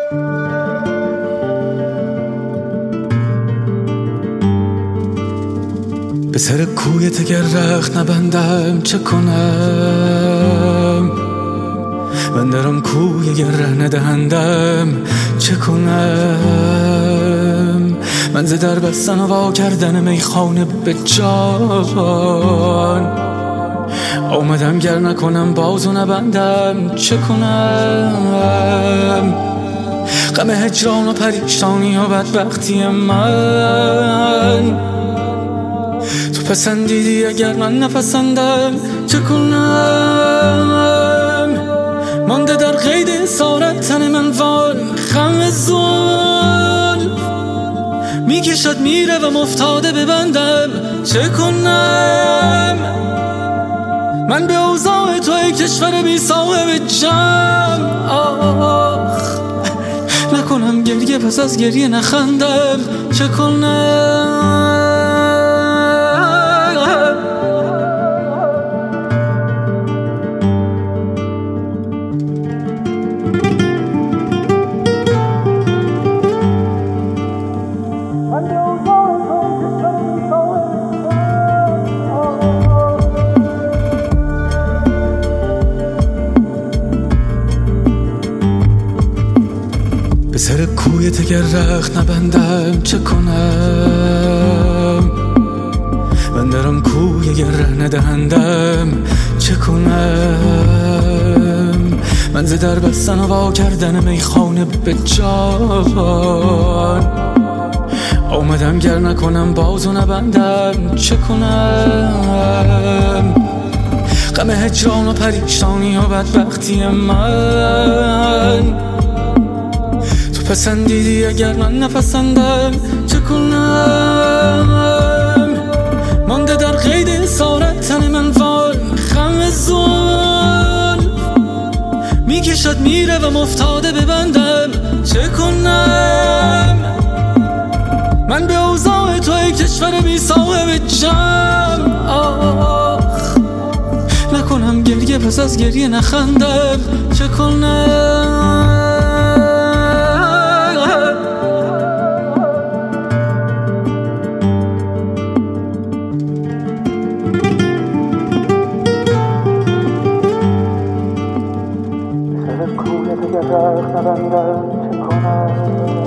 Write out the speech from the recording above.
به سر کویت اگر رخت نبندم چه کنم؟ بندرم کوی اگر ره ندهندم چه کنم؟ من ز در بستن و وا کردن میخانه به جان آمدم، گر نکنم باز و نبندم چه کنم؟ غم هجران و پریشانی و بدبختی من تو پسندیدی، اگر من نپسندم چه کنم؟ مانده در قید اسارت تن من وان خم زلف میکشد میره و مفتاده ببندم چه کنم؟ من به اوضاع تو ای کشور بی صاحب جمع نکنم گریه پس از گریه نخندم چه کنم؟ به سر کویت اگر رخت نبندم چه کنم؟ بندرم کوی اگر ره ندهندم چه کنم؟ من ز در بستن و وا کردن میخانه به جان آمدم، گر نکنم باز و نبندم چه کنم؟ غم هجران و پریشانی و بدبختی من تو پسندیدی، اگر من نپسندم چه کنم؟ مانده در قید اسارت تن من وان خم زلف میکشد میره و مفتاده ببندم چه کنم؟ من به اوضاع تو ای کشور بی صاحب جمع نکنم گریه پس از گریه نخندم چه کنم؟ کویت اگر رخت نبندم چه کنم؟